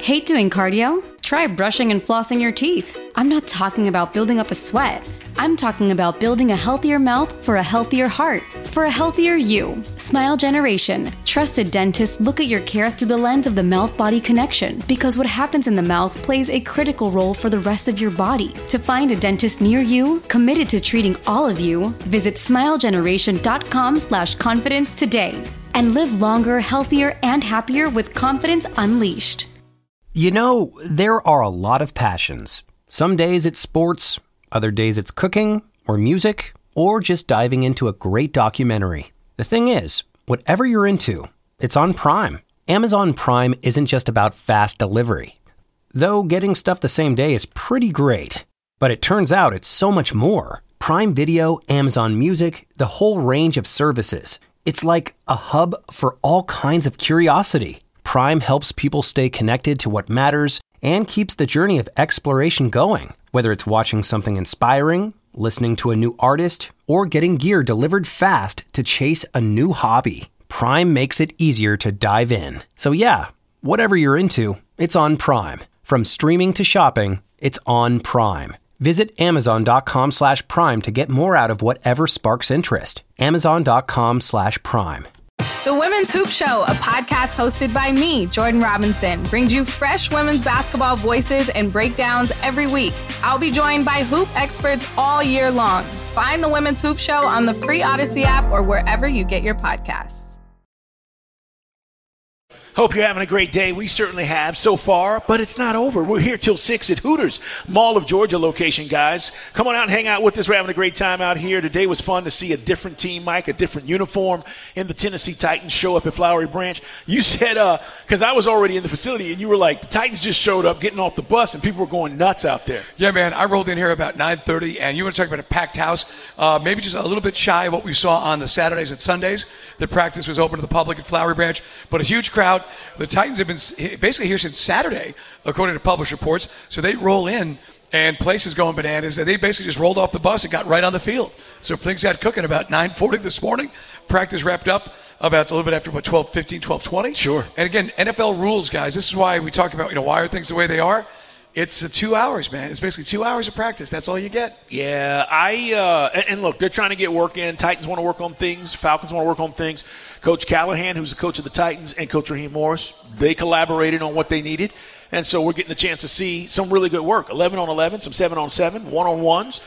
Hate doing cardio? Try brushing and flossing your teeth. I'm not talking about building up a sweat. I'm talking about building a healthier mouth for a healthier heart, for a healthier you. Smile Generation. Trusted dentists look at your care through the lens of the mouth-body connection, because what happens in the mouth plays a critical role for the rest of your body. To find a dentist near you, committed to treating all of you, visit smilegeneration.com/confidence today. And live longer, healthier, and happier with confidence unleashed. You know, there are a lot of passions. Some days it's sports, other days it's cooking, or music, or just diving into a great documentary. The thing is, whatever you're into, it's on Prime. Amazon Prime isn't just about fast delivery. Though getting stuff the same day is pretty great. But it turns out it's so much more. Prime Video, Amazon Music, the whole range of services. It's like a hub for all kinds of curiosity. Prime helps people stay connected to what matters and keeps the journey of exploration going. Whether it's watching something inspiring, listening to a new artist, or getting gear delivered fast to chase a new hobby, Prime makes it easier to dive in. So yeah, whatever you're into, it's on Prime. From streaming to shopping, it's on Prime. Visit Amazon.com/Prime to get more out of whatever sparks interest. Amazon.com/Prime. The Women's Hoop Show, a podcast hosted by me, Jordan Robinson, brings you fresh women's basketball voices and breakdowns every week. I'll be joined by hoop experts all year long. Find the Women's Hoop Show on the free Odyssey app or wherever you get your podcasts. Hope you're having a great day. We certainly have so far, but it's not over. We're here till 6 at Hooters, Mall of Georgia location, guys. Come on out and hang out with us. We're having a great time out here. Today was fun to see a different team, Mike, a different uniform in the Tennessee Titans show up at Flowery Branch. You said, because I was already in the facility, and you were like, the Titans just showed up getting off the bus, and people were going nuts out there. Yeah, man. I rolled in here about 9:30, and you want to talk about a packed house, maybe just a little bit shy of what we saw on the Saturdays and Sundays. The practice was open to the public at Flowery Branch, but a huge crowd. The Titans have been basically here since Saturday, according to published reports. So they roll in, and places going bananas. They basically just rolled off the bus and got right on the field. So things got cooking about 9:40 this morning. Practice wrapped up about a little bit after, 12:15, 12:20? Sure. And again, NFL rules, guys. This is why we talk about, why are things the way they are? It's 2 hours, man. It's basically 2 hours of practice. That's all you get. Yeah, and look, they're trying to get work in. Titans want to work on things. Falcons want to work on things. Coach Callahan, who's the coach of the Titans, and Coach Raheem Morris, they collaborated on what they needed. And so we're getting a chance to see some really good work. 11 on 11, some 7 on 7, one-on-ones.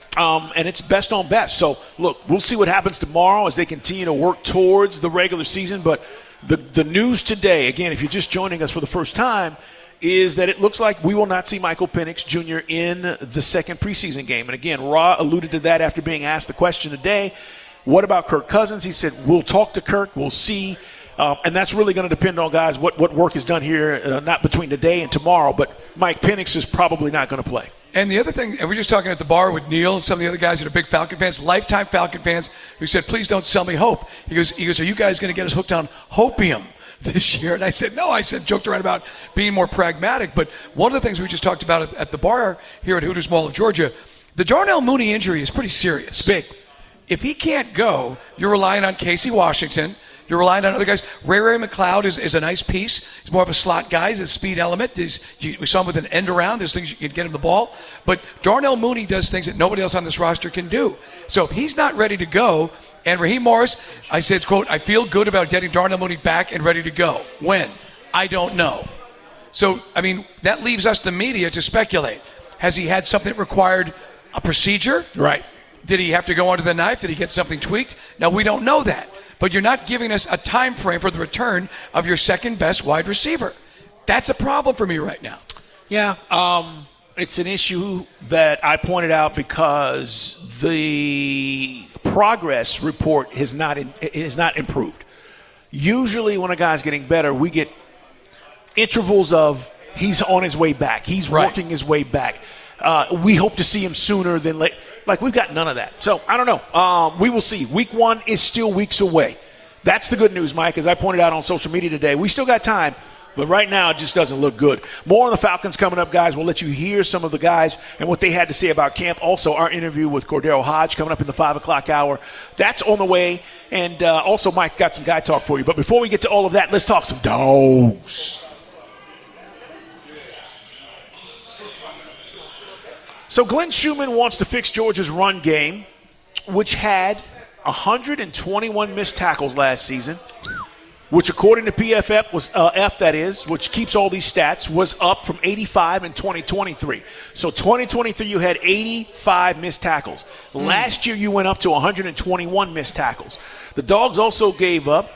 And it's best on best. So, look, we'll see what happens tomorrow as they continue to work towards the regular season. But the news today, again, if you're just joining us for the first time, is that it looks like we will not see Michael Penix Jr. in the second preseason game. And, again, Ra alluded to that after being asked the question today. What about Kirk Cousins? He said, we'll talk to Kirk. We'll see. And that's really going to depend on, guys, what work is done here, not between today and tomorrow. But Mike Penix is probably not going to play. And the other thing, and we're just talking at the bar with Neil and some of the other guys that are big Falcon fans, lifetime Falcon fans, who said, please don't sell me hope. He goes, are you guys going to get us hooked on hopium this year? And I said, no. I joked around about being more pragmatic. But one of the things we just talked about at the bar here at Hooters Mall of Georgia, the Darnell Mooney injury is pretty serious. It's big. If he can't go, you're relying on Casey Washington. You're relying on other guys. Ray McLeod is a nice piece. He's more of a slot guy. He's a speed element. We saw him with an end around. There's things you can get him the ball. But Darnell Mooney does things that nobody else on this roster can do. So if he's not ready to go, and Raheem Morris, I said, quote, I feel good about getting Darnell Mooney back and ready to go. When? I don't know. So, that leaves us, the media, to speculate. Has he had something that required a procedure? Right. Did he have to go under the knife? Did he get something tweaked? Now, we don't know that. But you're not giving us a time frame for the return of your second best wide receiver. That's a problem for me right now. Yeah, it's an issue that I pointed out because the progress report has not improved. Usually when a guy's getting better, we get intervals of he's on his way back. He's working his way back. We hope to see him sooner than later. Like, we've got none of that. So, I don't know. We will see. Week 1 is still weeks away. That's the good news, Mike, as I pointed out on social media today. We still got time, but right now it just doesn't look good. More on the Falcons coming up, guys. We'll let you hear some of the guys and what they had to say about camp. Also, our interview with Cordero Hodge coming up in the 5 o'clock hour. That's on the way. And also, Mike got some guy talk for you. But before we get to all of that, let's talk some dogs. So Glenn Schumann wants to fix Georgia's run game, which had 121 missed tackles last season, which according to PFF was which keeps all these stats, was up from 85 in 2023. So 2023 you had 85 missed tackles. Last year you went up to 121 missed tackles. The Dogs also gave up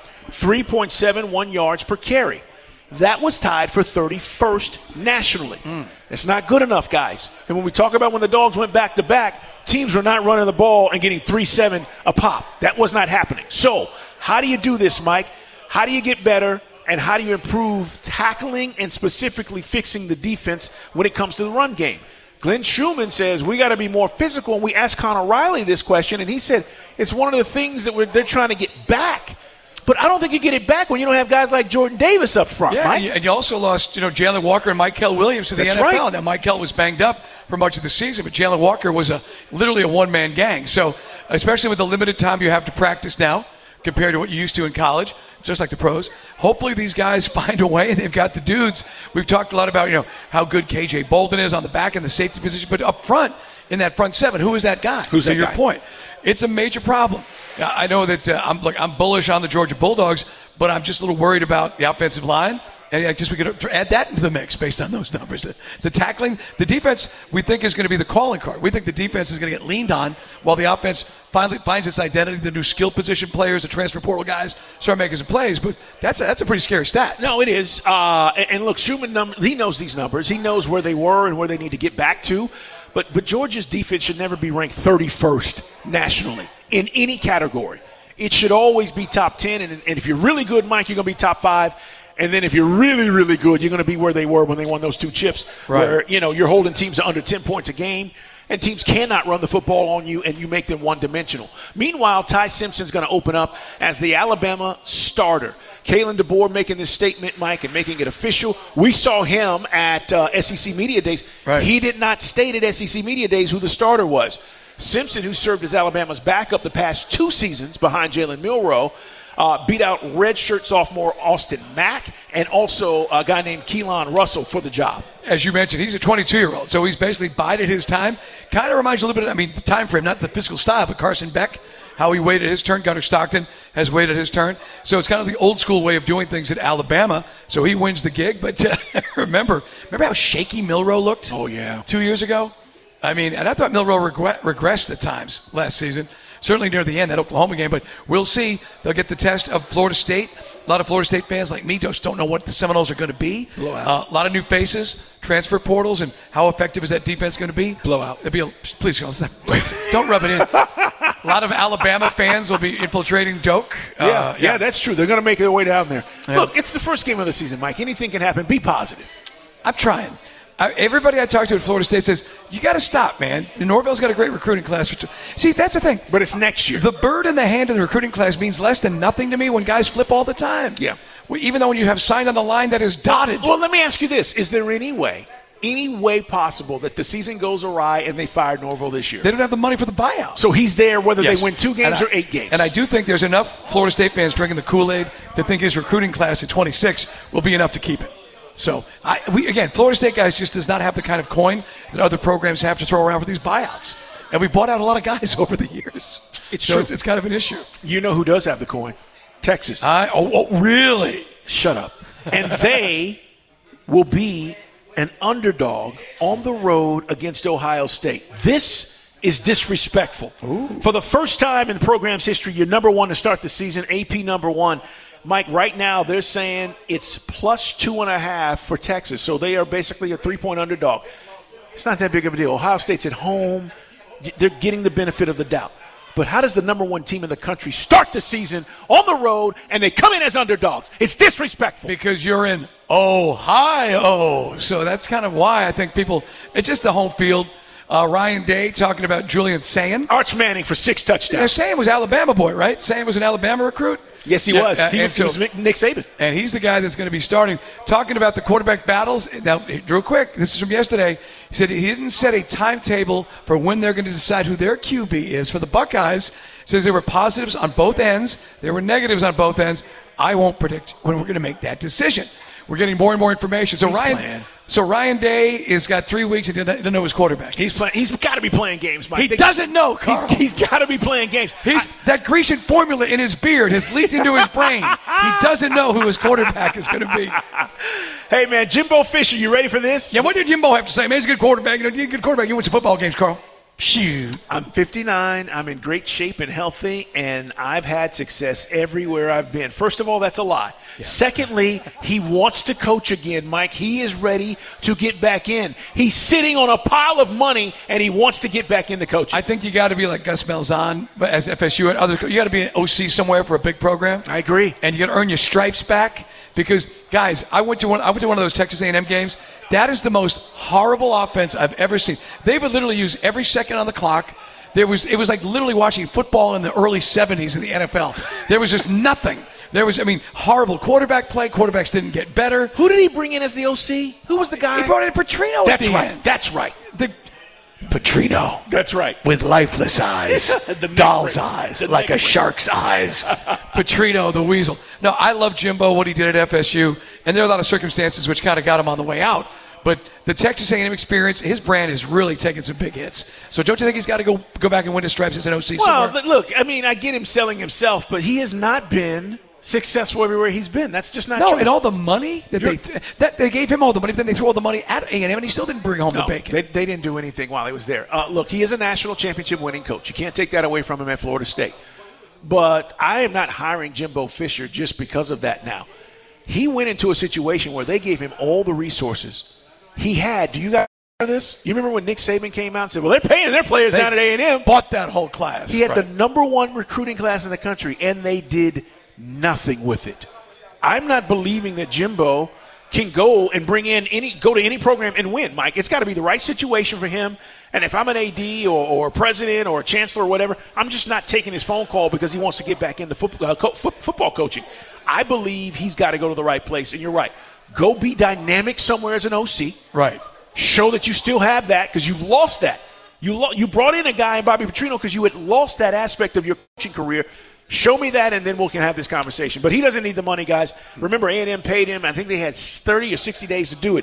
3.71 yards per carry. That was tied for 31st nationally. It's not good enough, guys. And when we talk about when the Dogs went back-to-back, teams were not running the ball and getting 3-7 a pop. That was not happening. So how do you do this, Mike? How do you get better, and how do you improve tackling and specifically fixing the defense when it comes to the run game? Glenn Schumann says we got to be more physical, and we asked Connor Riley this question, and he said it's one of the things that they're trying to get back. But I don't think you get it back when you don't have guys like Jordan Davis up front, Mike. And you also lost, Jalen Walker and Mykel Williams to the NFL. Right. Now, Mykel was banged up for much of the season, but Jalen Walker was literally a one-man gang. So, especially with the limited time you have to practice now compared to what you used to in college, just like the pros, hopefully these guys find a way, and they've got the dudes. We've talked a lot about, how good KJ Bolden is on the back in the safety position, but up front, in that front seven, who is that guy? Who's that guy? To your point, it's a major problem. I know that I'm bullish on the Georgia Bulldogs, but I'm just a little worried about the offensive line. And I guess we could add that into the mix based on those numbers. The tackling, the defense, we think is going to be the calling card. We think the defense is going to get leaned on while the offense finally finds its identity. The new skill position players, the transfer portal guys start making some plays. But that's a pretty scary stat. No, it is. And look, Schumann, he knows these numbers. He knows where they were and where they need to get back to. But Georgia's defense should never be ranked 31st nationally in any category. It should always be top 10. And if you're really good, Mike, you're going to be top 5. And then if you're really, really good, you're going to be where they were when they won those 2 chips, right, where, you're holding teams to under 10 points a game, and teams cannot run the football on you, and you make them one-dimensional. Meanwhile, Ty Simpson's going to open up as the Alabama starter. Kalen DeBoer making this statement, Mike, and making it official. We saw him at SEC Media Days. Right. He did not state at SEC Media Days who the starter was. Simpson, who served as Alabama's backup the past 2 seasons behind Jalen Milroe, beat out redshirt sophomore Austin Mack and also a guy named Keelan Russell for the job. As you mentioned, he's a 22-year-old, so he's basically bided his time. Kind of reminds you a little bit, the time frame, not the physical style, but Carson Beck, how he waited his turn. Gunnar Stockton has waited his turn. So it's kind of the old-school way of doing things at Alabama, so he wins the gig. But remember how shaky Milroe looked? Oh, yeah. 2 years ago? And I thought Milroe regressed at times last season. Certainly near the end, that Oklahoma game, but we'll see. They'll get the test of Florida State. A lot of Florida State fans like me just don't know what the Seminoles are going to be. Blowout. A lot of new faces, transfer portals, and how effective is that defense going to be? Blowout. Please, don't rub it in. A lot of Alabama fans will be infiltrating Doak. Yeah, that's true. They're going to make their way down there. Yeah. Look, it's the first game of the season, Mike. Anything can happen. Be positive. I'm trying. Everybody I talk to at Florida State says, you got to stop, man. Norvell's got a great recruiting class. See, that's the thing. But it's next year. The bird in the hand of the recruiting class means less than nothing to me when guys flip all the time. Yeah. Even though when you have signed on the line that is dotted. Well, let me ask you this. Is there any way possible that the season goes awry and they fired Norvell this year? They don't have the money for the buyout. So he's there whether they win 2 games or 8 games. And I do think there's enough Florida State fans drinking the Kool-Aid that think his recruiting class at 26 will be enough to keep it. So, Florida State guys just does not have the kind of coin that other programs have to throw around for these buyouts. And we bought out a lot of guys over the years. It's kind of an issue. You know who does have the coin? Texas. Really? Shut up. And they will be an underdog on the road against Ohio State. This is disrespectful. Ooh. For the first time in the program's history, you're number 1 to start the season, AP number 1. Mike, right now they're saying it's plus 2.5 for Texas. So they are basically a 3-point underdog. It's not that big of a deal. Ohio State's at home. They're getting the benefit of the doubt. But how does the number 1 team in the country start the season on the road and they come in as underdogs? It's disrespectful. Because you're in Ohio. So that's kind of why I think it's just the home field. Ryan Day talking about Julian Sayin. Arch Manning for 6 touchdowns. Sayin was Alabama boy, right? Sayin was an Alabama recruit. Yes, he was. He was Nick Saban. And he's the guy that's going to be starting. Talking about the quarterback battles. Now, real quick, this is from yesterday. He said he didn't set a timetable for when they're going to decide who their QB is. For the Buckeyes, says there were positives on both ends. There were negatives on both ends. I won't predict when we're going to make that decision. We're getting more and more information. So Ryan Day has got 3 weeks and didn't know his quarterback. He's got to be playing games, Mike. He doesn't know, Carl. He's got to be playing games. That Grecian formula in his beard has leaked into his brain. He doesn't know who his quarterback is going to be. Hey, man, Jimbo Fisher, you ready for this? Yeah, what did Jimbo have to say? Man, he's a good quarterback. He's a good quarterback. You win some football games, Carl. Shoot. I'm 59. I'm in great shape and healthy, and I've had success everywhere I've been. First of all, that's a lie. Yeah. Secondly, he wants to coach again, Mike. He is ready to get back in. He's sitting on a pile of money, and he wants to get back into coaching. I think you got to be like Gus Malzahn as FSU and other. You got to be an OC somewhere for a big program. I agree. And you got to earn your stripes back. Because, guys, I went to one of those Texas A&M games. That is the most horrible offense I've ever seen. They would literally use every second on the clock. It was like literally watching football in the early 70s in the NFL. There was just nothing. Horrible quarterback play. Quarterbacks didn't get better. Who did he bring in as the OC? Who was the guy? He brought in Petrino at the end. That's right. Petrino. That's right. With lifeless eyes. Doll's eyes. Like a shark's eyes. Petrino, the weasel. No, I love Jimbo, what he did at FSU. And there are a lot of circumstances which kind of got him on the way out. But the Texas A&M experience, his brand is really taking some big hits. So don't you think he's got to go back and win his stripes as an OC somewhere? Well, look, I get him selling himself, but he has not been successful everywhere he's been. That's just not true. No, and all the money that they gave him all the money, but then they threw all the money at A&M, and he still didn't bring home the bacon. They didn't do anything while he was there. Look, he is a national championship winning coach. You can't take that away from him at Florida State. But I am not hiring Jimbo Fisher just because of that now. He went into a situation where they gave him all the resources he had. Do you guys remember this? You remember when Nick Saban came out and said, well, they're paying their players down at A&M. Bought that whole class. He had the number one recruiting class in the country, and they did nothing with it. I'm not believing that Jimbo can go and go to any program and win, Mike. It's got to be the right situation for him. And if I'm an AD or a president or a chancellor or whatever, I'm just not taking his phone call because he wants to get back into football coaching. I believe he's got to go to the right place. And you're right. Go be dynamic somewhere as an OC. Right. Show that you still have that because you've lost that. You brought in a guy in Bobby Petrino because you had lost that aspect of your coaching career. Show me that, and then we can have this conversation. But he doesn't need the money, guys. Remember, A&M paid him. I think they had 30 or 60 days to do it.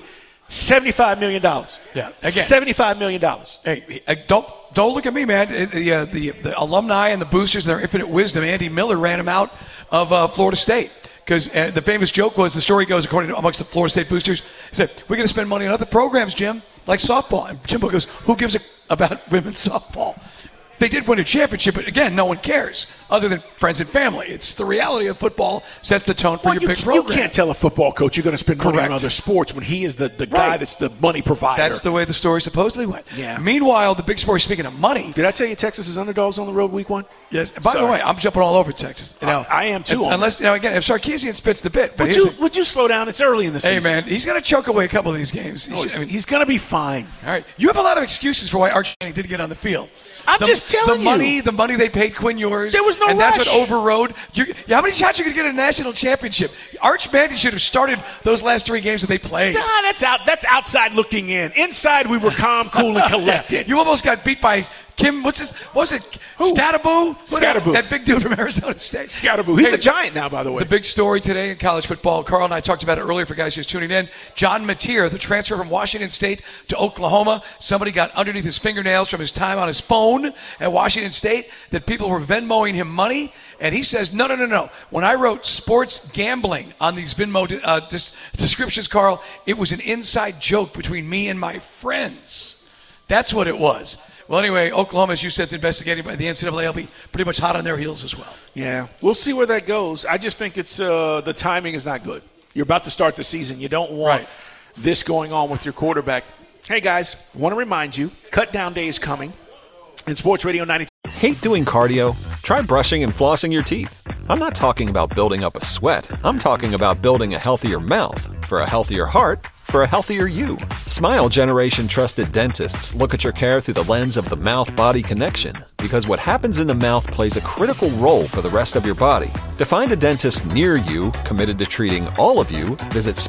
$75 million. Yeah, again. $75 million. Hey, don't look at me, man. The alumni and the boosters and their infinite wisdom, Andy Miller ran him out of Florida State. Because the famous joke was, the story goes, according to amongst the Florida State boosters, he said, we're going to spend money on other programs, Jim, like softball. And Jimbo goes, who gives about women's softball? They did win a championship, but again, no one cares other than friends and family. It's the reality of football sets the tone for your big program. You can't tell a football coach you're going to spend money on other sports when he is the guy that's the money provider. That's the way the story supposedly went. Yeah. Meanwhile, the big story, speaking of money. Did I tell you Texas is underdogs on the road week 1? Yes. By the way, I'm jumping all over Texas. I am too. Unless, again, if Sarkisian spits the bit. But would you slow down? It's early in the season. Hey, man, he's going to choke away a couple of these games. He's going to be fine. All right. You have a lot of excuses for why Arch Manning didn't get on the field. I'm just telling you. The money they paid Quinn Ewers. There was no and rush. That's what overrode. How many shots you could get in a national championship? Arch Manning should have started those last 3 games that they played. Nah, that's outside looking in. Inside, we were calm, cool, and collected. You almost got beat by Kim. What was it? Scatterboo? Scatterboo. That big dude from Arizona State. Scatterboo. He's a giant now, by the way. The big story today in college football, Carl and I talked about it earlier for guys just tuning in. John Mateer, the transfer from Washington State to Oklahoma. Somebody got underneath his fingernails from his time on his phone at Washington State that people were Venmoing him money. And he says, no. When I wrote sports gambling on these Venmo descriptions, Carl, it was an inside joke between me and my friends. That's what it was. Well, anyway, Oklahoma, as you said, is investigating by the NCAA. Will be pretty much hot on their heels as well. Yeah, we'll see where that goes. I just think it's the timing is not good. You're about to start the season. You don't want this going on with your quarterback. Hey, guys, want to remind you, Cut Down Day is coming in Sports Radio 92. Hate doing cardio? Try brushing and flossing your teeth. I'm not talking about building up a sweat. I'm talking about building a healthier mouth. For a healthier heart, for a healthier you. Smile Generation trusted dentists look at your care through the lens of the mouth-body connection, because what happens in the mouth plays a critical role for the rest of your body. To find a dentist near you committed to treating all of you, visit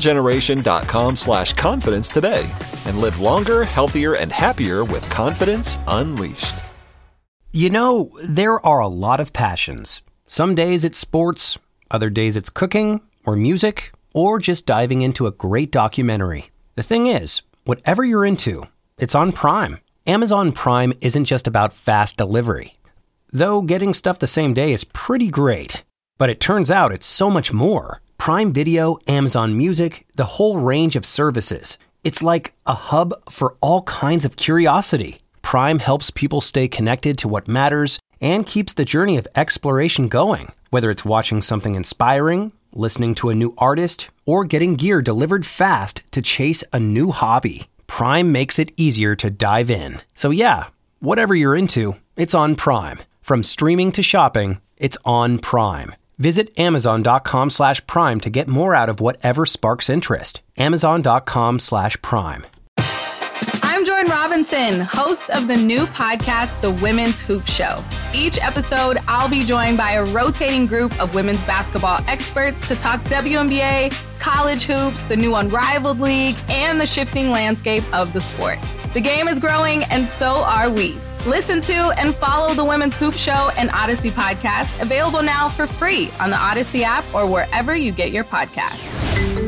smilegeneration.com/confidence today and live longer, healthier, and happier with confidence unleashed. You know, there are a lot of passions. Some days it's sports, other days it's cooking or music, or just diving into a great documentary. The thing is, whatever you're into, it's on Prime. Amazon Prime isn't just about fast delivery. Though getting stuff the same day is pretty great. But it turns out it's so much more. Prime Video, Amazon Music, the whole range of services. It's like a hub for all kinds of curiosity. Prime helps people stay connected to what matters and keeps the journey of exploration going. Whether it's watching something inspiring, listening to a new artist, or getting gear delivered fast to chase a new hobby, Prime makes it easier to dive in. So yeah, whatever you're into, it's on Prime. From streaming to shopping, it's on Prime. Visit Amazon.com/Prime to get more out of whatever sparks interest. Amazon.com/Prime. I'm Jordan Robinson, host of the new podcast, The Women's Hoop Show. Each episode, I'll be joined by a rotating group of women's basketball experts to talk WNBA, college hoops, the new Unrivaled League, and the shifting landscape of the sport. The game is growing, and so are we. Listen to and follow the Women's Hoop Show and Odyssey podcast, available now for free on the Odyssey app or wherever you get your podcasts.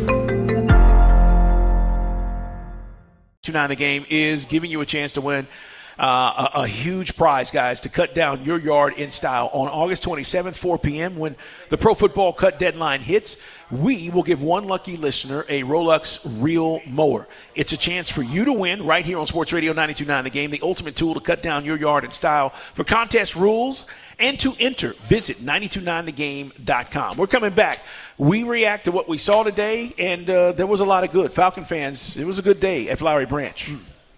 2-9 The Game is giving you a chance to win a huge prize, guys, to cut down your yard in style. On August 27th, 4 p.m., when the Pro Football Cut deadline hits, we will give one lucky listener a Rolex Reel Mower. It's a chance for you to win right here on Sports Radio 92.9 The Game, the ultimate tool to cut down your yard in style. For contest rules and to enter, visit 929thegame.com. We're coming back. We react to what we saw today, and there was a lot of good. Falcon fans, it was a good day at Flowery Branch.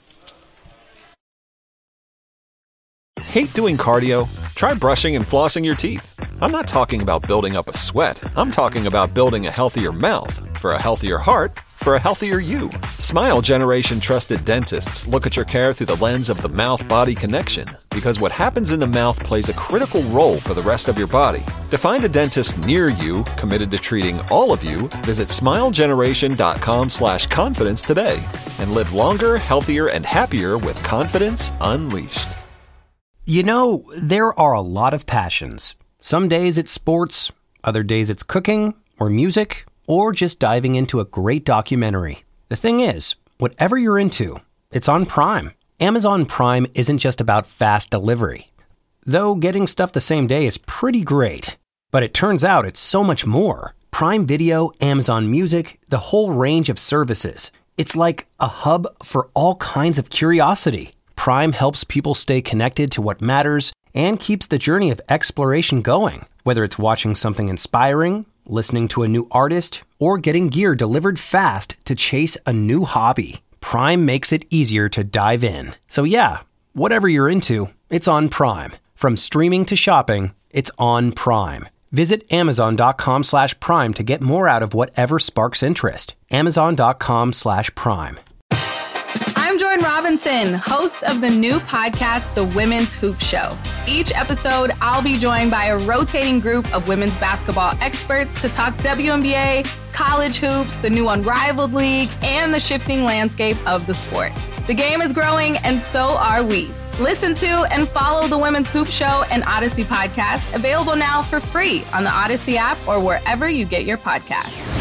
Hate doing cardio? Try brushing and flossing your teeth. I'm not talking about building up a sweat. I'm talking about building a healthier mouth. For a healthier heart, for a healthier you. Smile Generation trusted dentists look at your care through the lens of the mouth-body connection, because what happens in the mouth plays a critical role for the rest of your body. To find a dentist near you committed to treating all of you, visit smilegeneration.com/confidence today and live longer, healthier, and happier with confidence unleashed. You know, there are a lot of passions. Some days it's sports, other days it's cooking or music, or just diving into a great documentary. The thing is, whatever you're into, it's on Prime. Amazon Prime isn't just about fast delivery. Though getting stuff the same day is pretty great. But it turns out it's so much more. Prime Video, Amazon Music, the whole range of services. It's like a hub for all kinds of curiosity. Prime helps people stay connected to what matters and keeps the journey of exploration going. Whether it's watching something inspiring, listening to a new artist, or getting gear delivered fast to chase a new hobby, Prime makes it easier to dive in. So yeah, whatever you're into, it's on Prime. From streaming to shopping, it's on Prime. Visit Amazon.com/Prime to get more out of whatever sparks interest. Amazon.com/Prime. I'm Jordan Robinson, host of the new podcast, The Women's Hoop Show. Each episode, I'll be joined by a rotating group of women's basketball experts to talk WNBA, college hoops, the new Unrivaled League, and the shifting landscape of the sport. The game is growing, and so are we. Listen to and follow the Women's Hoop Show and Odyssey podcast, available now for free on the Odyssey app or wherever you get your podcasts.